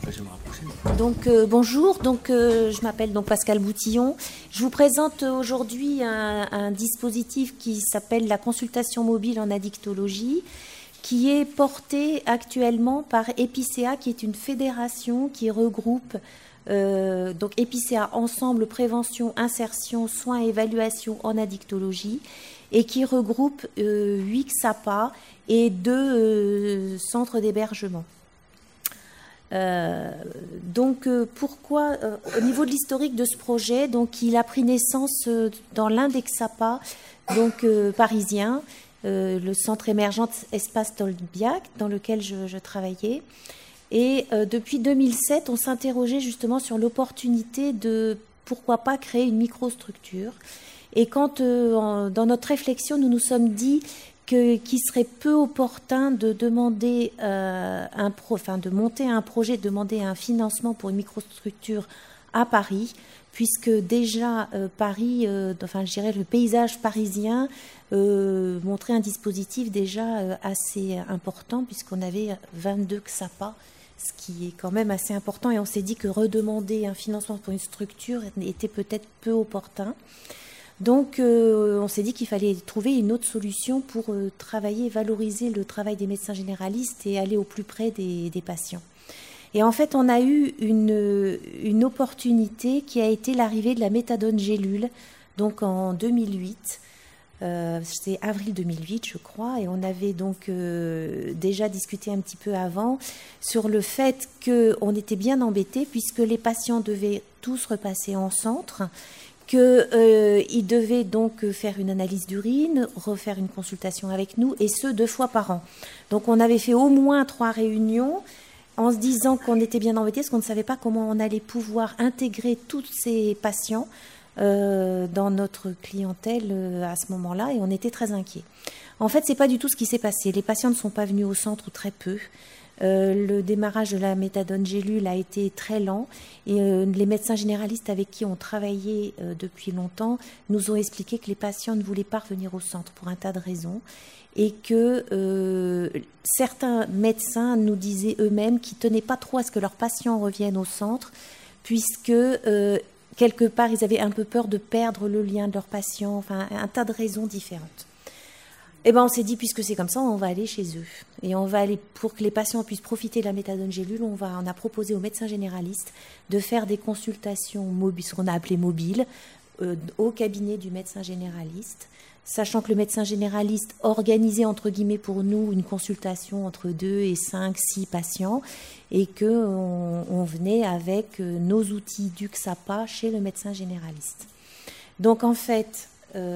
Donc bonjour, je m'appelle donc Pascal Boutillon. Je vous présente aujourd'hui un dispositif qui s'appelle la consultation mobile en addictologie, qui est porté actuellement par Epicéa, qui est une fédération qui regroupe donc Epicéa, Ensemble Prévention, Insertion, Soins et Évaluation en addictologie, et qui regroupe 8 XAPA et 2 centres d'hébergement. Pourquoi au niveau de l'historique de ce projet, donc il a pris naissance dans l'un des XAPA parisien, le centre émergent Espace Tolbiac, dans lequel je travaillais. Et depuis 2007, on s'interrogeait justement sur l'opportunité de pourquoi pas créer une microstructure. Et quand dans notre réflexion, nous nous sommes dit qu'il serait peu opportun de demander de monter un projet, de demander un financement pour une microstructure à Paris, puisque déjà Paris, le paysage parisien montrait un dispositif déjà assez important, puisqu'on avait 22 XAPA, ce qui est quand même assez important, et on s'est dit que redemander un financement pour une structure était peut-être peu opportun. Donc, on s'est dit qu'il fallait trouver une autre solution pour travailler, valoriser le travail des médecins généralistes et aller au plus près des patients. Et en fait, on a eu une opportunité qui a été l'arrivée de la méthadone gélule, donc en 2008. C'était avril 2008, je crois, et on avait donc déjà discuté un petit peu avant sur le fait qu'on était bien embêtés puisque les patients devaient tous repasser en centre, qu'ils devaient donc faire une analyse d'urine, refaire une consultation avec nous, et ce 2 fois par an. Donc on avait fait au moins 3 réunions en se disant qu'on était bien embêtés parce qu'on ne savait pas comment on allait pouvoir intégrer tous ces patients dans notre clientèle à ce moment-là, et on était très inquiets. En fait, c'est pas du tout ce qui s'est passé. Les patients ne sont pas venus au centre, ou très peu. Le démarrage de la méthadone gélule a été très lent, et les médecins généralistes avec qui on travaillait depuis longtemps nous ont expliqué que les patients ne voulaient pas revenir au centre pour un tas de raisons, et que certains médecins nous disaient eux-mêmes qu'ils tenaient pas trop à ce que leurs patients reviennent au centre, puisque quelque part ils avaient un peu peur de perdre le lien de leurs patients, enfin un tas de raisons différentes. Eh ben, on s'est dit, puisque c'est comme ça, on va aller chez eux. Et on va aller, pour que les patients puissent profiter de la méthadone gélule, on a proposé aux médecins généralistes de faire des consultations mobiles, ce qu'on a appelé mobiles, au cabinet du médecin généraliste, sachant que le médecin généraliste organisait, entre guillemets, pour nous, une consultation entre 2 et 5, 6 patients, et qu'on venait avec nos outils du XAPA chez le médecin généraliste. Donc, en fait...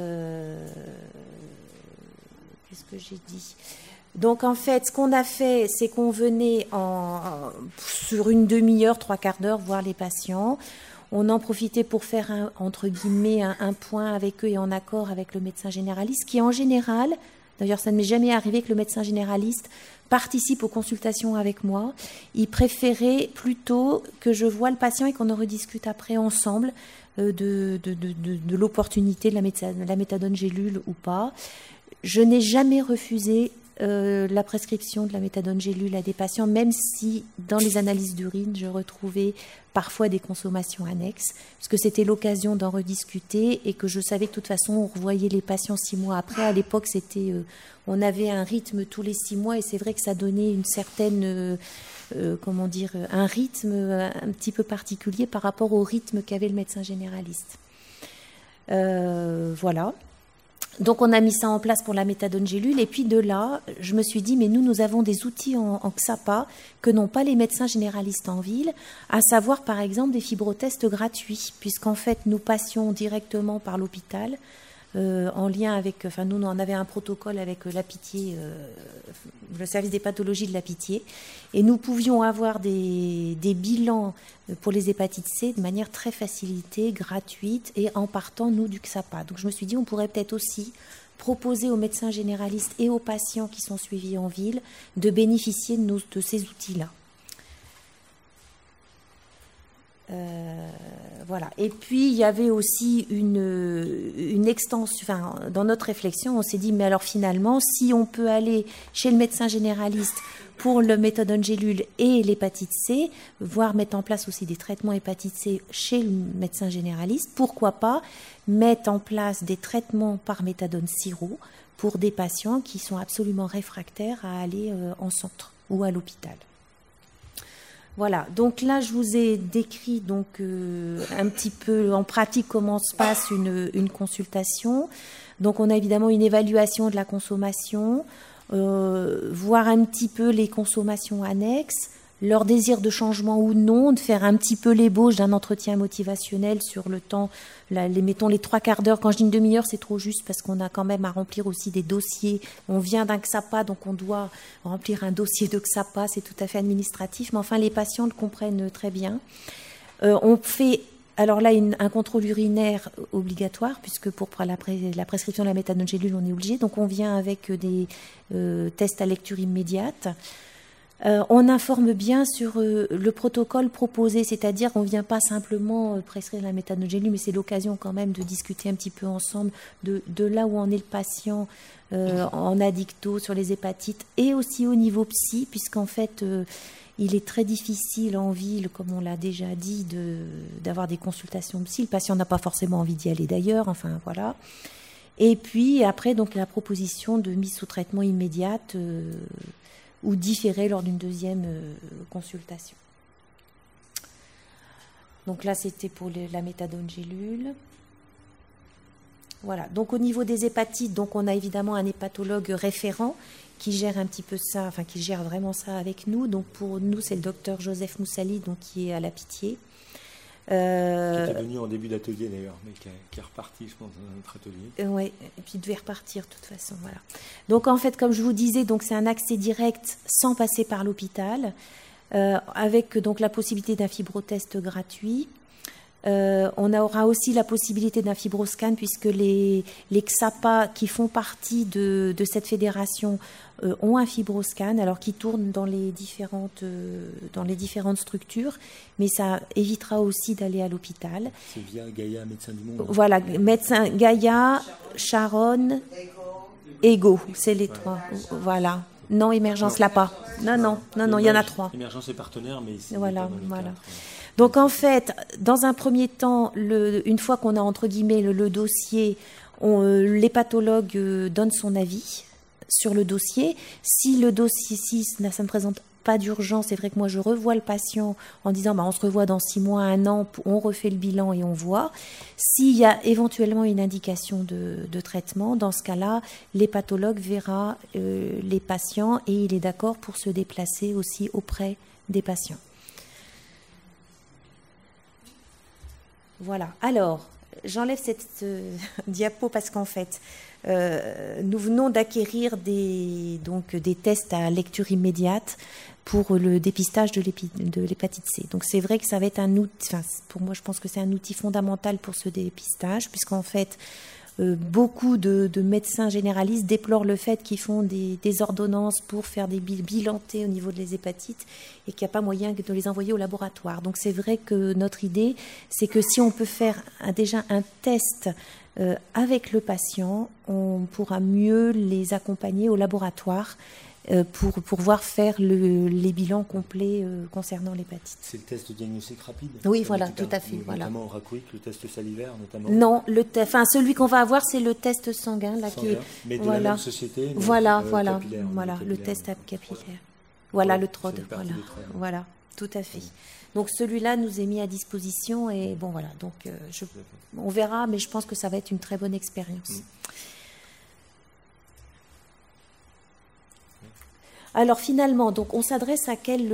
Qu'est-ce que j'ai dit ? Donc, en fait, ce qu'on a fait, c'est qu'on venait sur une demi-heure, 3/4 d'heure, voir les patients. On en profitait pour faire, entre guillemets, un point avec eux et en accord avec le médecin généraliste, qui en général, d'ailleurs, ça ne m'est jamais arrivé que le médecin généraliste participe aux consultations avec moi. Il préférait plutôt que je voie le patient et qu'on en rediscute après ensemble de l'opportunité de la méthadone gélule ou pas. Je n'ai jamais refusé la prescription de la méthadone gélule à des patients, même si dans les analyses d'urine, je retrouvais parfois des consommations annexes, parce que c'était l'occasion d'en rediscuter et que je savais que de toute façon, on revoyait les patients 6 mois après. À l'époque, on avait un rythme tous les 6 mois, et c'est vrai que ça donnait une certaine, un rythme un petit peu particulier par rapport au rythme qu'avait le médecin généraliste. Voilà. Donc, on a mis ça en place pour la méthadone gélule. Et puis, de là, je me suis dit, mais nous avons des outils en XAPA que n'ont pas les médecins généralistes en ville, à savoir, par exemple, des fibrotests gratuits, puisqu'en fait, nous passions directement par l'hôpital, en lien avec... nous, on avait un protocole avec la Pitié, le service des pathologies de la Pitié, et nous pouvions avoir des bilans pour les hépatites C de manière très facilitée, gratuite, et en partant, nous, du XAPA. Donc, je me suis dit, on pourrait peut-être aussi proposer aux médecins généralistes et aux patients qui sont suivis en ville de bénéficier de ces outils-là. Voilà. Et puis, il y avait aussi une extension. Enfin, dans notre réflexion, on s'est dit, mais alors finalement, si on peut aller chez le médecin généraliste pour le méthadone gélule et l'hépatite C, voire mettre en place aussi des traitements hépatite C chez le médecin généraliste, pourquoi pas mettre en place des traitements par méthadone sirop pour des patients qui sont absolument réfractaires à aller en centre ou à l'hôpital. Voilà, donc là je vous ai décrit donc un petit peu en pratique comment se passe une consultation. Donc on a évidemment une évaluation de la consommation, voir un petit peu les consommations annexes, leur désir de changement ou non, de faire un petit peu l'ébauche d'un entretien motivationnel sur le temps, mettons les 3 quarts d'heure. Quand je dis une demi-heure, c'est trop juste parce qu'on a quand même à remplir aussi des dossiers. On vient d'un XAPA, donc on doit remplir un dossier de XAPA, c'est tout à fait administratif, mais enfin les patients le comprennent très bien. On fait alors là un contrôle urinaire obligatoire, puisque pour la prescription de la méthadone gélule, on est obligé. Donc on vient avec des tests à lecture immédiate. On informe bien sur le protocole proposé, c'est-à-dire qu'on ne vient pas simplement prescrire la méthadone gélule, mais c'est l'occasion quand même de discuter un petit peu ensemble de là où en est le patient en addicto, sur les hépatites, et aussi au niveau psy, puisqu'en fait, il est très difficile en ville, comme on l'a déjà dit, d'avoir des consultations psy. Le patient n'a pas forcément envie d'y aller d'ailleurs, enfin voilà. Et puis après, donc la proposition de mise sous traitement immédiate ou différé lors d'une deuxième consultation. Donc là, c'était pour la méthadone gélule. Voilà. Donc au niveau des hépatites, donc on a évidemment un hépatologue référent qui gère un petit peu ça, enfin qui gère vraiment ça avec nous. Donc pour nous, c'est le docteur Joseph Moussali, donc qui est à la Pitié. Qui était venu en début d'atelier d'ailleurs, mais qui est reparti, je pense, dans notre atelier. Oui, et puis il devait repartir de toute façon. Voilà. Donc en fait, comme je vous disais, donc c'est un accès direct sans passer par l'hôpital, avec donc la possibilité d'un fibrotest gratuit. On aura aussi la possibilité d'un fibroscan, puisque les XAPA qui font partie de cette fédération ont un fibroscan, alors qui tourne dans les différentes structures, mais ça évitera aussi d'aller à l'hôpital. C'est via Gaïa, Médecins du Monde. Voilà, médecin Gaïa, Charonne, Ego, c'est les 3. Voilà. Non, Émergence l'a pas. Non, il y en a 3. Émergence est partenaire, mais c'est voilà. 4. Donc en fait, dans un premier temps, une fois qu'on a entre guillemets le dossier, l'hépatologue donne son avis sur le dossier. Si le dossier, ça ne présente pas d'urgence, c'est vrai que moi je revois le patient en disant on se revoit dans 6 mois, 1 an, on refait le bilan et on voit. S'il y a éventuellement une indication de traitement, dans ce cas-là, l'hépatologue verra les patients et il est d'accord pour se déplacer aussi auprès des patients. Voilà. Alors, j'enlève cette diapo parce qu'en fait, nous venons d'acquérir des tests à lecture immédiate pour le dépistage de l'hépatite C. Donc c'est vrai que ça va être un outil, pour moi je pense que c'est un outil fondamental pour ce dépistage, puisqu'en fait, beaucoup de médecins généralistes déplorent le fait qu'ils font des ordonnances pour faire des bilantés au niveau des hépatites et qu'il n'y a pas moyen de les envoyer au laboratoire. Donc c'est vrai que notre idée, c'est que si on peut faire déjà un test avec le patient, on pourra mieux les accompagner au laboratoire pour pouvoir faire les bilans complets concernant l'hépatite. C'est le test de diagnostic rapide. Oui, voilà, tout à fait. Notamment au Raquick, le test salivaire, notamment. Non, celui qu'on va avoir, c'est le test sanguin, là, mais de la même société. Voilà, capillaire, le test capillaire. Voilà, le TROD. Voilà, tout à fait. Donc celui-là nous est mis à disposition et bon voilà. Donc on verra, mais je pense que ça va être une très bonne expérience. Alors finalement, donc on s'adresse à quel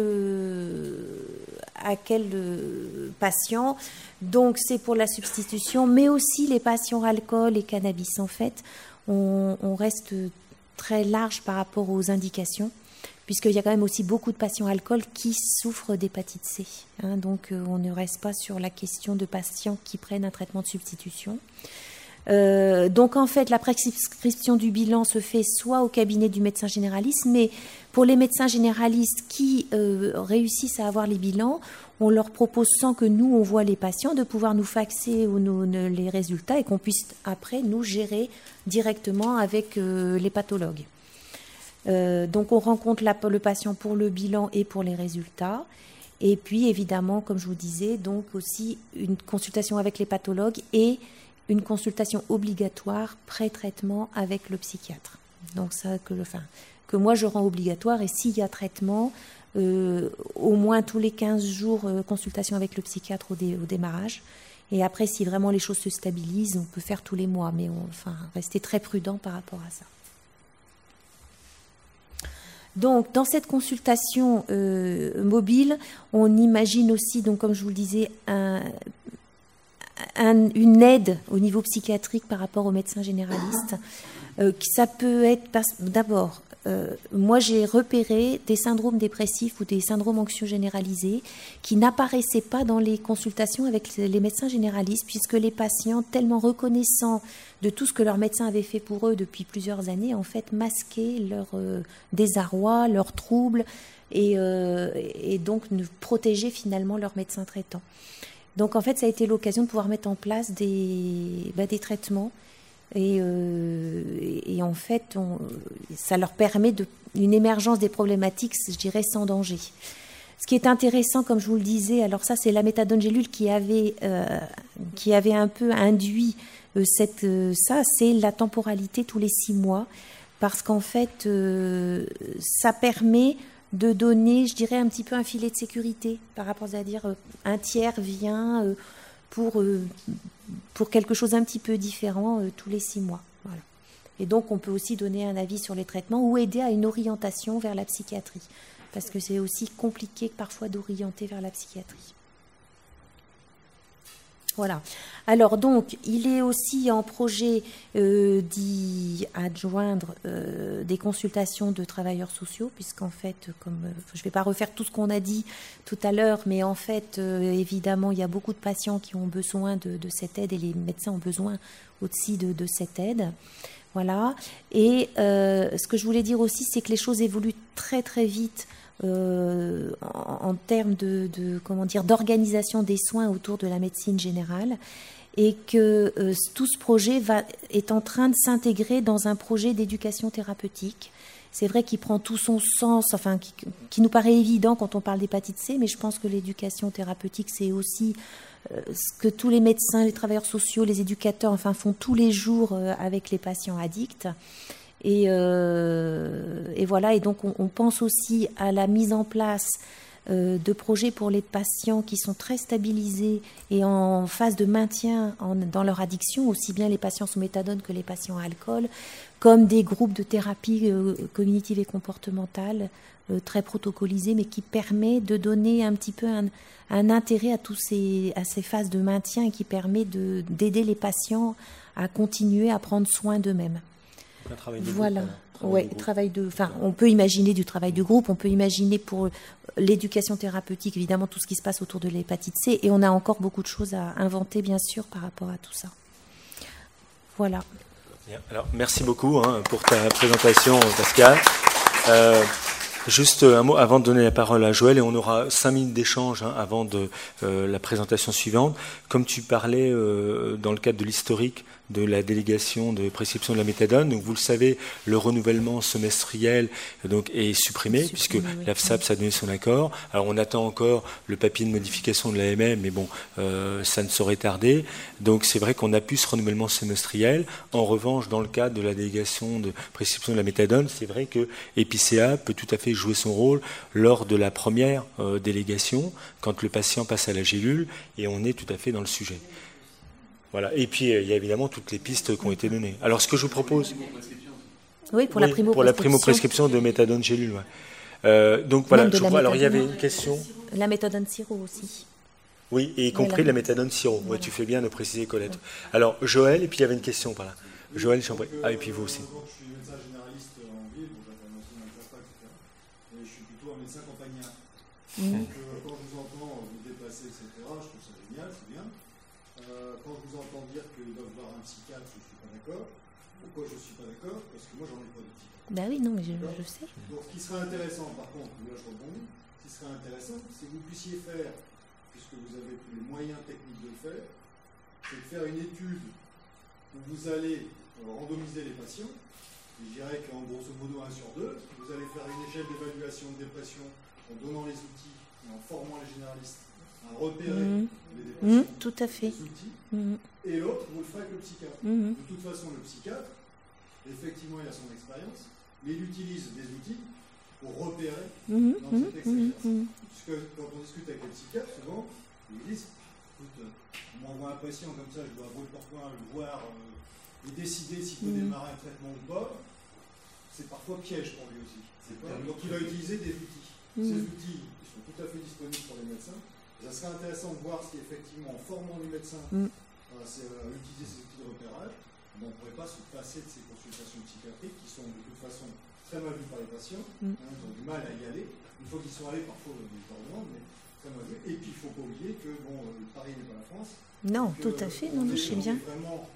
patient? Donc c'est pour la substitution, mais aussi les patients alcool et cannabis. En fait, on reste très large par rapport aux indications, puisqu'il y a quand même aussi beaucoup de patients alcool qui souffrent d'hépatite C. Donc on ne reste pas sur la question de patients qui prennent un traitement de substitution. Donc en fait, la prescription du bilan se fait soit au cabinet du médecin généraliste, mais pour les médecins généralistes qui réussissent à avoir les bilans, on leur propose, sans que nous on voit les patients, de pouvoir nous faxer les résultats et qu'on puisse après nous gérer directement avec les pathologues. Donc on rencontre le patient pour le bilan et pour les résultats. Et puis évidemment, comme je vous disais, donc aussi une consultation avec les pathologues et une consultation obligatoire pré-traitement avec le psychiatre. Donc ça que moi je rends obligatoire, et s'il y a traitement, au moins tous les 15 jours, consultation avec le psychiatre au démarrage. Et après, si vraiment les choses se stabilisent, on peut faire tous les mois, mais rester très prudent par rapport à ça. Donc, dans cette consultation mobile, on imagine aussi, donc, comme je vous le disais, une aide au niveau psychiatrique par rapport aux médecins généralistes. Ça peut être, d'abord, moi j'ai repéré des syndromes dépressifs ou des syndromes anxieux généralisés qui n'apparaissaient pas dans les consultations avec les médecins généralistes, puisque les patients, tellement reconnaissants de tout ce que leur médecin avait fait pour eux depuis plusieurs années, en fait masquaient leur désarroi, leurs troubles, et donc protégeaient finalement leur médecin traitant. Donc en fait, ça a été l'occasion de pouvoir mettre en place des traitements. Et en fait, ça leur permet une émergence des problématiques, je dirais, sans danger. Ce qui est intéressant, comme je vous le disais, alors ça, c'est la méthadone gélule qui avait un peu induit ça, c'est la temporalité tous les 6 mois, parce qu'en fait, ça permet de donner, je dirais, un petit peu un filet de sécurité par rapport, c'est-à-dire un tiers vient pour quelque chose un petit peu différent tous les 6 mois. Voilà. Et donc, on peut aussi donner un avis sur les traitements ou aider à une orientation vers la psychiatrie, parce que c'est aussi compliqué parfois d'orienter vers la psychiatrie. Voilà. Alors donc, il est aussi en projet d'y adjoindre des consultations de travailleurs sociaux, puisqu'en fait, je ne vais pas refaire tout ce qu'on a dit tout à l'heure, mais en fait, évidemment, il y a beaucoup de patients qui ont besoin de cette aide, et les médecins ont besoin aussi de cette aide. Voilà. Et ce que je voulais dire aussi, c'est que les choses évoluent très très vite en termes d'organisation des soins autour de la médecine générale, et que tout ce projet est en train de s'intégrer dans un projet d'éducation thérapeutique. C'est vrai qu'il prend tout son sens, qui nous paraît évident quand on parle d'hépatite C, mais je pense que l'éducation thérapeutique, c'est aussi ce que tous les médecins, les travailleurs sociaux, les éducateurs, font tous les jours avec les patients addicts. Et voilà, et donc on pense aussi à la mise en place de projets pour les patients qui sont très stabilisés et en phase de maintien dans leur addiction, aussi bien les patients sous méthadone que les patients à alcool, comme des groupes de thérapie cognitive et comportementale très protocolisés, mais qui permet de donner un petit peu un intérêt à ces phases de maintien, et qui permet d'aider les patients à continuer à prendre soin d'eux-mêmes. Un travail de voilà. Groupe, on peut imaginer du travail de groupe, on peut imaginer pour l'éducation thérapeutique, évidemment, tout ce qui se passe autour de l'hépatite C, et on a encore beaucoup de choses à inventer, bien sûr, par rapport à tout ça. Voilà. Bien. Alors, merci beaucoup pour ta présentation, Pascal. Juste un mot avant de donner la parole à Joël, et on aura 5 minutes d'échange avant de la présentation suivante. Comme tu parlais dans le cadre de l'historique de la délégation de prescription de la méthadone, donc vous le savez, le renouvellement semestriel est supprimé puisque l'AFSAPS a donné son accord. Alors on attend encore le papier de modification de l'AMM, mais bon, ça ne saurait tarder. Donc c'est vrai qu'on a pu ce renouvellement semestriel. En revanche, dans le cadre de la délégation de prescription de la méthadone, c'est vrai que Epicéa peut tout à fait jouer son rôle lors de la première délégation, quand le patient passe à la gélule, et on est tout à fait dans le sujet. Voilà. Et puis, il y a évidemment toutes les pistes qui ont été données. Alors, ce que je vous propose... Oui, pour la primo-prescription. Pour la primo-prescription de méthadone gélule, ouais. Donc, voilà, je crois... Alors, il y avait une question... La méthadone sirop aussi. Oui, et y compris la méthadone sirop. Voilà. Ouais, tu fais bien de préciser, Colette. Ouais. Alors, Joël, et puis il y avait une question par là. Joël Chambray. Ah, et puis vous aussi. Je suis médecin généraliste en ville, j'appelle aussi un papa, etc. Et je suis plutôt un médecin campagnard. Donc, quand je vous entends vous déplacer, etc., je trouve ça génial, c'est bien. quand je vous entends dire qu'ils doivent voir un psychiatre, je ne suis pas d'accord. Pourquoi je ne suis pas d'accord? Parce que moi, j'en ai pas de psychiatre. Ben oui, non, mais je sais. Donc, ce qui serait intéressant, par contre, là je rebondis, ce qui serait intéressant, c'est que vous puissiez faire, puisque vous avez tous les moyens techniques de le faire, c'est de faire une étude où vous allez randomiser les patients. Je dirais qu'en grosso modo 1 sur 2, vous allez faire une échelle d'évaluation de dépression en donnant les outils et en formant les généralistes à repérer les dépressions, tout à fait. les outils, et l'autre, vous le ferez avec le psychiatre. De toute façon, le psychiatre, effectivement, il a son expérience, mais il utilise des outils pour repérer dans cet exercice. Puisque quand on discute avec les psychiatres, souvent, ils disent, écoute, on m'envoie un patient comme ça, je dois brûler par point, le voir, et décider s'il peut démarrer un traitement ou pas, c'est parfois piège pour lui aussi. Donc il va utiliser des outils. Ces outils, ils sont tout à fait disponibles pour les médecins. Ça serait intéressant de voir si effectivement, en formant les médecins à utiliser ces outils de repérage, on ne pourrait pas se passer de ces consultations psychiatriques qui sont de toute façon très mal vues par les patients, ils ont du mal à y aller. Une fois qu'ils sont allés, parfois ils demandent, mais très mal vues. Et puis il ne faut pas oublier que Paris n'est pas la France. Non, tout à fait, non, je sais bien. Vraiment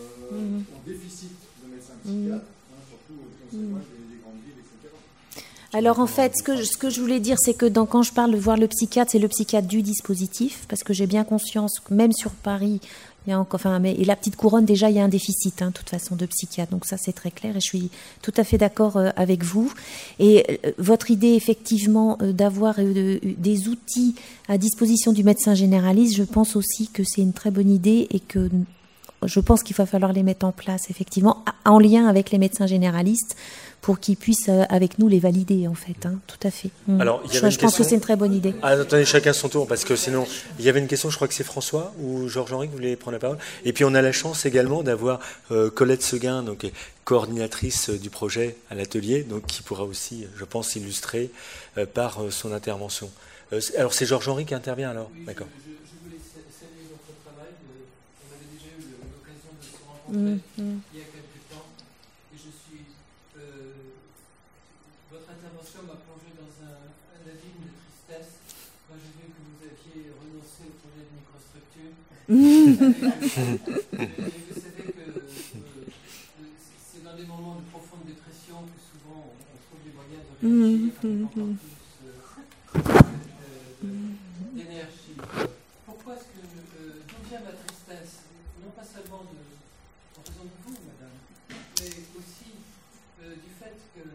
en déficit de médecins psychiatres, surtout quand c'est loin des grandes villes, etc. Alors en fait, ce que je voulais dire, c'est que quand je parle de voir le psychiatre, c'est le psychiatre du dispositif, parce que j'ai bien conscience que même sur Paris, il y a encore, et la petite couronne, déjà, il y a un déficit, de toute façon, de psychiatre. Donc ça, c'est très clair, et je suis tout à fait d'accord avec vous. Et votre idée, effectivement, d'avoir des outils à disposition du médecin généraliste, je pense aussi que c'est une très bonne idée et que je pense qu'il va falloir les mettre en place, effectivement, en lien avec les médecins généralistes, pour qu'ils puissent, avec nous, les valider, en fait. Tout à fait. Alors, je pense que c'est une très bonne idée. Ah, attendez, chacun son tour, parce que sinon, il y avait une question, je crois que c'est François ou Georges-Henri qui voulait prendre la parole. Et puis, on a la chance également d'avoir Colette Seguin, donc coordinatrice du projet à l'atelier, donc qui pourra aussi, je pense, illustrer par son intervention. Alors, c'est Georges-Henri qui intervient, alors? Oui, d'accord. Je voulais saluer votre travail. On avait déjà eu l'occasion de se rencontrer il y a quelques temps. Et je suis... votre intervention m'a plongé dans un abîme de tristesse quand j'ai vu que vous aviez renoncé au projet de microstructure. Et vous savez que c'est dans des moments de profonde dépression que souvent on trouve les moyens de réagir avec encore plus d'énergie. Pourquoi est-ce que d'où vient ma tristesse? Non pas seulement en raison de vous, madame, mais aussi du fait que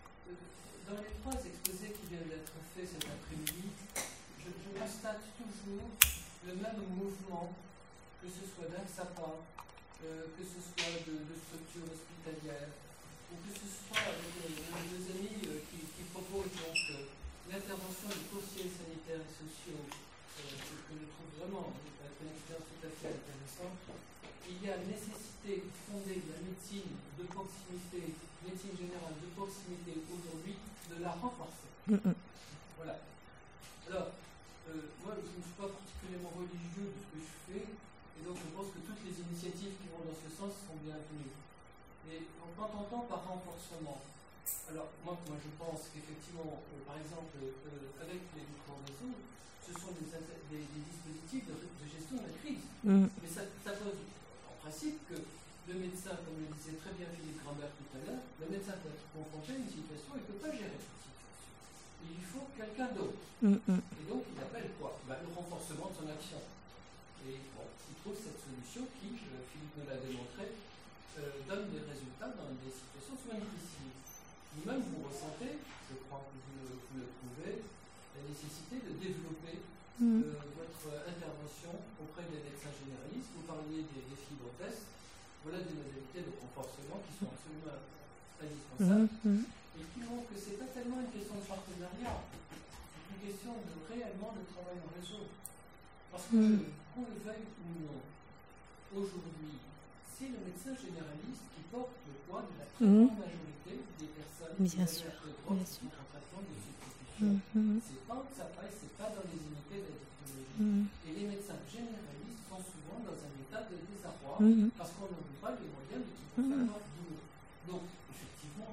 dans les 3 exposés qui viennent d'être faits cet après-midi, je constate toujours le même mouvement, que ce soit d'Axapa, que ce soit de structures hospitalières, ou que ce soit nos amis qui proposent donc l'intervention des conseillers sanitaires et sociaux, que je trouve vraiment être une expérience tout à fait intéressante. Il y a nécessité de fonder la médecine de proximité, médecine générale de proximité aujourd'hui, de la renforcer. Voilà. Alors, moi, je ne suis pas particulièrement religieux de ce que je fais, et donc je pense que toutes les initiatives qui vont dans ce sens sont bienvenues. Et quand on entend par renforcement, alors moi je pense qu'effectivement, par exemple, avec les micro-réseaux, ce sont des dispositifs de gestion de la crise. Mais ça pose en principe que le médecin, comme le disait très bien Philippe Grambert tout à l'heure, le médecin peut être confronté à une situation et ne peut pas gérer cette situation. Il lui faut quelqu'un d'autre. Et donc il appelle quoi? Le renforcement de son action. Et bon, il trouve cette solution qui, Philippe me l'a démontré, donne des résultats dans des situations souvent difficiles. Vous-même, vous ressentez, je crois que vous le trouvez, la nécessité de développer votre intervention auprès des médecins généralistes. Vous parliez des fibrotests. Voilà des modalités de renforcement qui sont absolument indispensables et qui montrent que ce n'est pas tellement une question de partenariat, c'est une question de réellement de travail en réseau. Parce que, qu'on le veuille ou non, aujourd'hui, c'est le médecin généraliste qui porte le poids de la très grande majorité des personnes qui ont un traitement de substitution. C'est pas que ça passe, c'est pas dans les unités d'addictologie. Et les médecins généralistes sont souvent dans un état de désarroi parce qu'on n'a pas les moyens de tout faire d'où. Donc, effectivement,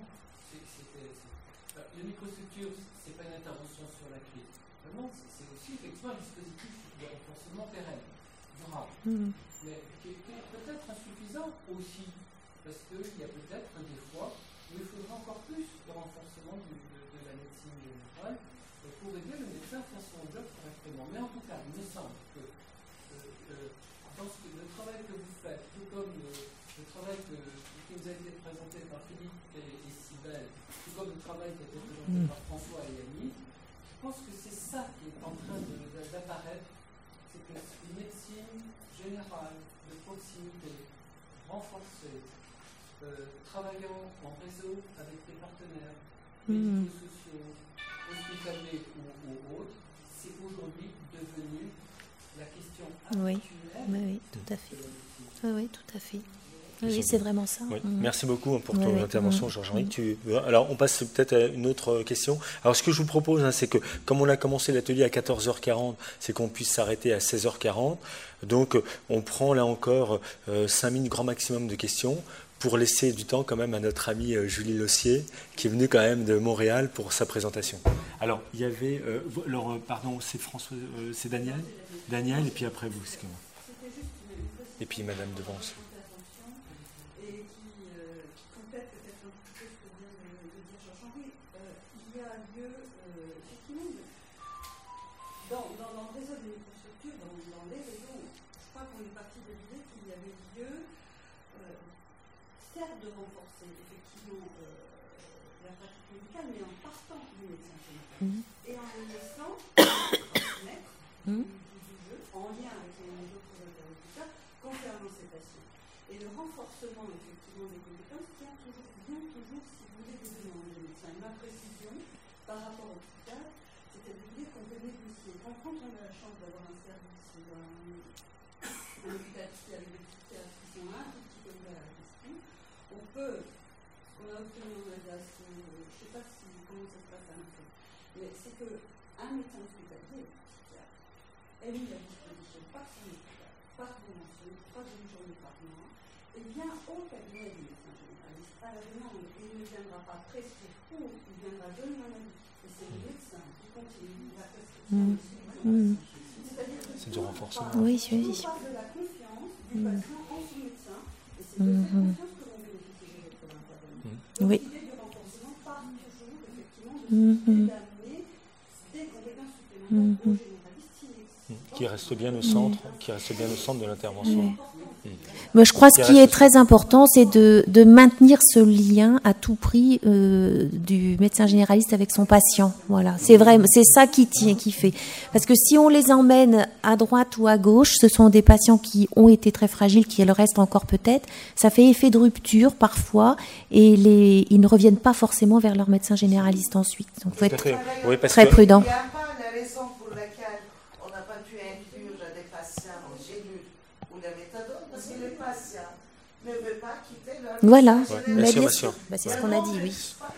les microstructures, ce n'est pas une intervention sur la crise. Vraiment, c'est aussi effectivement un dispositif de renforcement pérenne. durable, mais qui est peut-être insuffisant aussi, parce qu'il y a peut-être des fois où il faudra encore plus de renforcement de la médecine générale pour aider le médecin à faire son job correctement. Mais en tout cas, il me semble que dans le travail que vous faites, tout comme le travail qui nous a été présenté par Philippe et Sybelle, tout comme le travail qui a été présenté par François et Yannick, je pense que c'est ça qui est en train d'apparaître, c'est que une médecine générale, de proximité, renforcée, travaillant en réseau avec des partenaires, médico-sociaux, hospitaliers ou autres, c'est aujourd'hui devenu la question actuelle. Oui, tout à fait. Oui, tout à fait. Oui, c'est vraiment ça. Oui. Merci beaucoup pour ton intervention, Georges-Henri. Alors, on passe peut-être à une autre question. Alors, ce que je vous propose, c'est que, comme on a commencé l'atelier à 14h40, c'est qu'on puisse s'arrêter à 16h40. Donc, on prend là encore 5 minutes grand maximum de questions pour laisser du temps quand même à notre amie Julie Lossier, qui est venue quand même de Montréal pour sa présentation. Alors, il y avait... pardon, c'est François, c'est Daniel. Daniel, et puis après vous, excusez-moi. Et puis Madame Devance. De renforcer effectivement la pratique médicale, mais en partant du médecin généraliste et en le laissant transmettre du jeu en lien avec les autres interlocuteurs concernant ces patients. Et le renforcement effectivement des compétences vient toujours, si vous voulez, des demandes des médecins. Et ma précision par rapport au hôpital, c'était de dire qu'on peut négocier. Quand on a la chance d'avoir un service ou un hôpital avec des psychiatres qui sont un tout petit peu ouverts à la question, on peut, ce qu'on a obtenu en Alsace, je ne sais pas comment ça se passe à l'info, mais c'est qu'un médecin hospitalier, psychiatre, ait mis à disposition par son hôpital, par convention, 3 demi-journées par mois, et vient au cabinet du médecin généraliste à la demande. Et il ne viendra pas prescrire pour, il viendra donner un avis. Et c'est le médecin qui continue la prescription. C'est du renforcement. Oui, on parle de la confiance du patient en son médecin, et c'est de cette confiance que l'on bénéficie de notre intervention. Oui. L'idée du renforcement part toujours, effectivement, de d'amener des compétences supplémentaires aux généralistes qui reste bien au centre de l'intervention. Mais je crois que ce qui est très important, c'est de maintenir ce lien à tout prix du médecin généraliste avec son patient. Voilà, c'est vrai, c'est ça qui tient, qui fait. Parce que si on les emmène à droite ou à gauche, ce sont des patients qui ont été très fragiles, qui le restent encore peut-être. Ça fait effet de rupture parfois, et ils ne reviennent pas forcément vers leur médecin généraliste ensuite. Donc, il faut être très prudent. Il n'y a pas la raison pour laquelle on n'a pas pu inclure des patients en gélule ou la méthadone, parce que les patients ne veulent pas quitter leur... Voilà, ouais, bien sûr. Bah, c'est ce qu'on a dit, oui.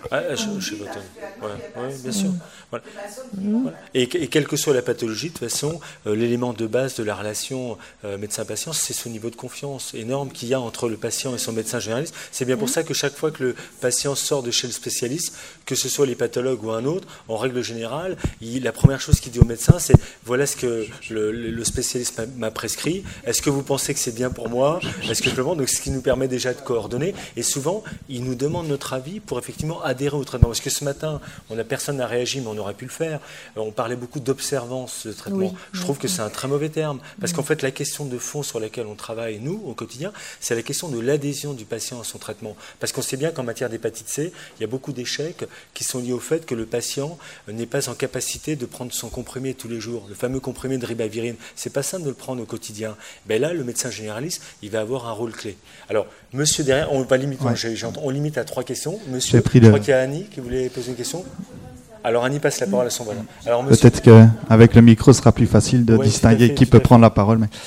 Je vote. Oui, bien sûr. Voilà. Voilà. Et quelle que soit la pathologie, de toute façon, l'élément de base de la relation médecin-patient, c'est ce niveau de confiance énorme qu'il y a entre le patient et son médecin généraliste. C'est bien pour ça que chaque fois que le patient sort de chez le spécialiste, que ce soit les pathologues ou un autre, en règle générale, la première chose qu'il dit au médecin, c'est voilà ce que le spécialiste m'a prescrit. Est-ce que vous pensez que c'est bien pour moi? Est-ce que je le demande? Donc, ce qui nous permet déjà de coordonner. Et souvent, il nous demande notre avis pour effectivement adhérer au traitement. Parce que ce matin, personne n'a réagi, mais on aurait pu le faire. On parlait beaucoup d'observance de traitement. Oui, je trouve que c'est un très mauvais terme. Parce qu'en fait, la question de fond sur laquelle on travaille, nous, au quotidien, c'est la question de l'adhésion du patient à son traitement. Parce qu'on sait bien qu'en matière d'hépatite C, il y a beaucoup d'échecs qui sont liés au fait que le patient n'est pas en capacité de prendre son comprimé tous les jours. Le fameux comprimé de ribavirine, c'est pas simple de le prendre au quotidien. Ben là, le médecin généraliste, il va avoir un rôle clé. Alors, monsieur derrière, on va limiter, on limite à 3 questions. Monsieur, je crois qu'il y a Annie qui voulait poser une question. Alors Annie passe la parole à son voisin. Peut-être qu'avec le micro, ce sera plus facile de distinguer qui peut prendre la parole. Mais...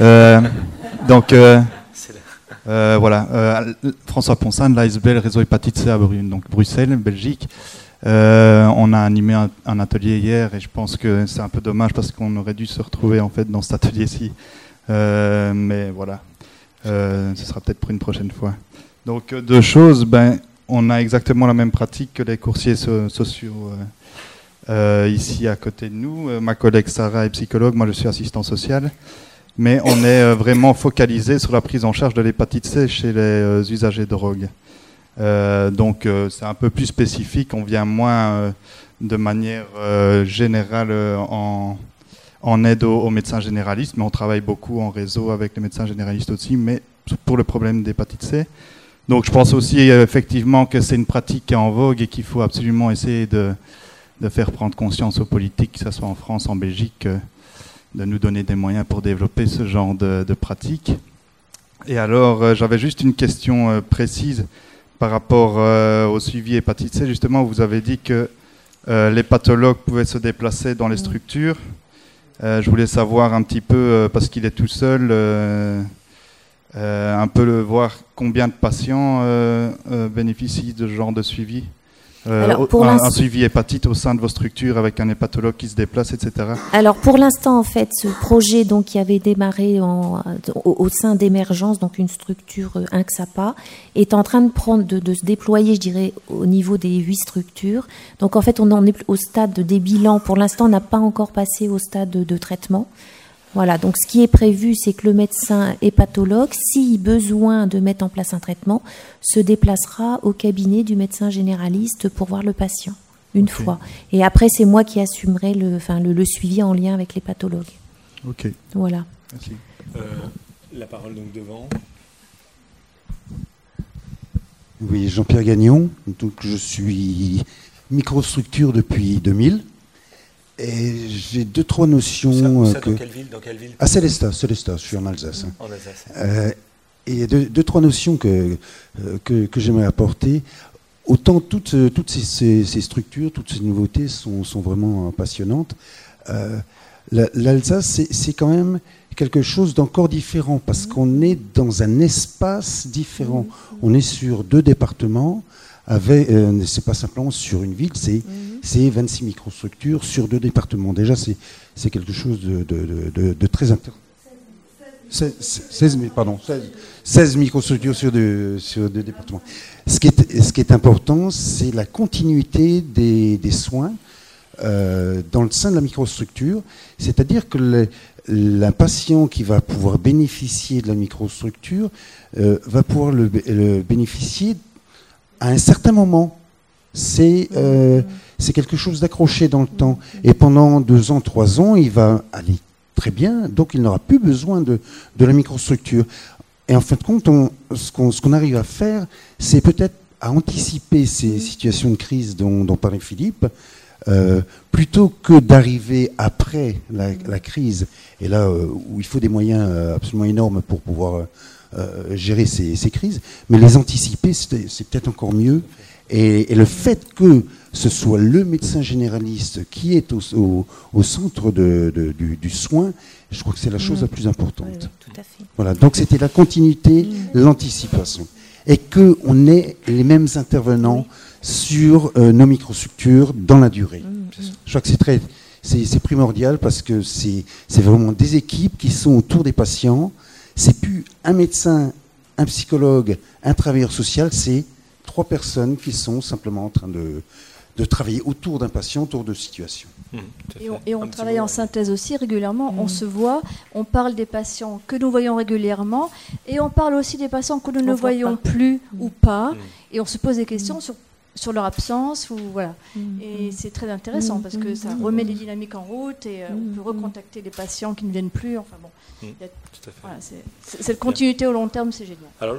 donc, voilà, François Ponsin de l'ASBL Réseau Hépatite C à donc Bruxelles, Belgique. On a animé un atelier hier et je pense que c'est un peu dommage parce qu'on aurait dû se retrouver en fait dans cet atelier-ci. Mais voilà, ce sera peut-être pour une prochaine fois. Donc, 2 choses. On a exactement la même pratique que les coursiers sociaux ici à côté de nous. Ma collègue Sarah est psychologue, moi je suis assistant social. mais on est vraiment focalisé sur la prise en charge de l'hépatite C chez les usagers de drogue. Donc c'est un peu plus spécifique, on vient moins de manière générale en aide aux médecins généralistes, mais on travaille beaucoup en réseau avec les médecins généralistes aussi, mais pour le problème d'hépatite C. Donc je pense aussi effectivement que c'est une pratique qui est en vogue et qu'il faut absolument essayer de faire prendre conscience aux politiques, que ce soit en France, en Belgique, de nous donner des moyens pour développer ce genre de pratique. Et alors j'avais juste une question précise par rapport au suivi hépatite C. Justement, vous avez dit que les pathologues pouvaient se déplacer dans les structures. Je voulais savoir un petit peu, parce qu'il est tout seul, un peu voir combien de patients bénéficient de ce genre de suivi. Alors, un suivi hépatite au sein de vos structures avec un hépatologue qui se déplace, etc. Alors pour l'instant, en fait, ce projet donc, qui avait démarré au sein d'Émergence, donc une structure INCSAPA, est en train de se déployer, je dirais, au niveau des 8 structures. Donc en fait, on en est au stade des bilans. Pour l'instant, on n'a pas encore passé au stade de traitement. Voilà, donc ce qui est prévu, c'est que le médecin hépatologue, s'il a besoin de mettre en place un traitement, se déplacera au cabinet du médecin généraliste pour voir le patient, une fois. Et après, c'est moi qui assumerai le suivi en lien avec les pathologues. Ok. Voilà. Merci. La parole donc devant. Oui, Jean-Pierre Gagnon. Donc, je suis microstructure depuis 2000. Et j'ai 2-3 notions. Ça dans quelle ville, À Célestat, je suis en Alsace. En Alsace. Et il y a 2-3 notions que j'aimerais apporter. Autant toutes ces structures, toutes ces nouveautés sont vraiment passionnantes. L'Alsace, c'est quand même quelque chose d'encore différent parce qu'on est dans un espace différent. On est sur 2 départements. C'est pas simplement sur une ville, c'est 26 microstructures sur 2 départements. Déjà, c'est quelque chose de très intéressant. 16 microstructures sur 2 départements. Ce qui est important, c'est la continuité des soins dans le sein de la microstructure. C'est-à-dire que la patient qui va pouvoir bénéficier de la microstructure va pouvoir le bénéficier à un certain moment. C'est quelque chose d'accroché dans le temps. Et pendant 2 ans, 3 ans, il va aller très bien, donc il n'aura plus besoin de la microstructure. Et en fin de compte, ce qu'on arrive à faire, c'est peut-être à anticiper ces situations de crise dont parlait Philippe, plutôt que d'arriver après la crise, et là où il faut des moyens absolument énormes pour pouvoir gérer ces crises, mais les anticiper, c'est peut-être encore mieux. Et le fait que ce soit le médecin généraliste qui est au centre du soin, je crois que c'est la chose la plus importante. Oui, tout à fait. Voilà, donc c'était la continuité, l'anticipation. Et qu'on ait les mêmes intervenants sur nos microstructures dans la durée. Je crois que c'est primordial parce que c'est vraiment des équipes qui sont autour des patients. C'est plus un médecin, un psychologue, un travailleur social, c'est 3 personnes qui sont simplement en train de travailler autour d'un patient, autour de situations. Et on travaille en synthèse aussi régulièrement, on se voit, on parle des patients que nous voyons régulièrement et on parle aussi des patients que nous ne voyons plus ou pas et on se pose des questions sur leur absence. Voilà. Et c'est très intéressant parce que ça remet les dynamiques en route et on peut recontacter les patients qui ne viennent plus. Enfin bon, tout à fait. Voilà, cette continuité au long terme, c'est génial. Alors,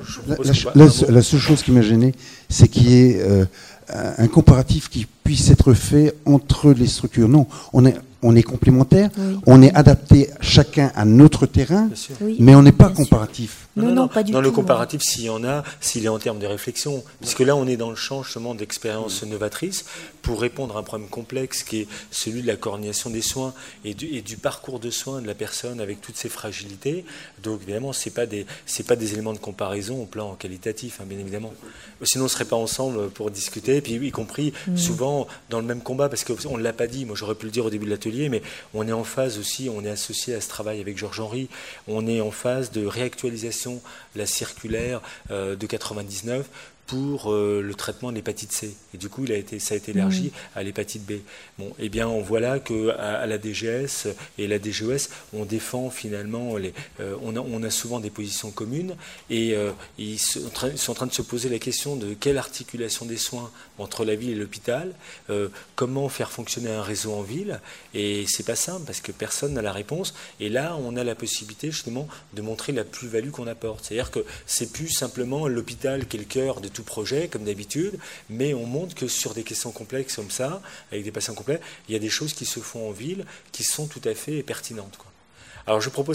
la seule chose qui m'a gêné, c'est qu'il y ait un comparatif qui puisse être fait entre les structures. Non, on est complémentaires, on est adapté chacun à notre terrain, mais on n'est pas comparatif. Non, pas du dans tout. le comparatif, s'il y en a, s'il est en termes de réflexion, puisque là on est dans le champ justement d'expériences novatrices pour répondre à un problème complexe qui est celui de la coordination des soins et du parcours de soins de la personne avec toutes ses fragilités. Donc évidemment, c'est pas des éléments de comparaison au plan qualitatif, bien évidemment. Sinon, on ne serait pas ensemble pour discuter, puis y compris souvent dans le même combat, parce qu'on ne l'a pas dit, moi j'aurais pu le dire au début de l'atelier, mais on est en phase aussi, on est associé à ce travail avec Georges-Henri, on est en phase de réactualisation, la circulaire de 99, pour le traitement de l'hépatite C. Et du coup, ça a été élargi à l'hépatite B. Bon, eh bien, on voit là qu'à la DGS et la DGOS, on défend finalement, on a souvent des positions communes, et ils sont en train de se poser la question de quelle articulation des soins entre la ville et l'hôpital, comment faire fonctionner un réseau en ville, et c'est pas simple parce que personne n'a la réponse. Et là, on a la possibilité justement de montrer la plus-value qu'on apporte. C'est-à-dire que c'est plus simplement l'hôpital qui est le cœur de tout projet, comme d'habitude, mais on montre que sur des questions complexes comme ça, avec des patients complets, il y a des choses qui se font en ville qui sont tout à fait pertinentes, quoi. Alors je propose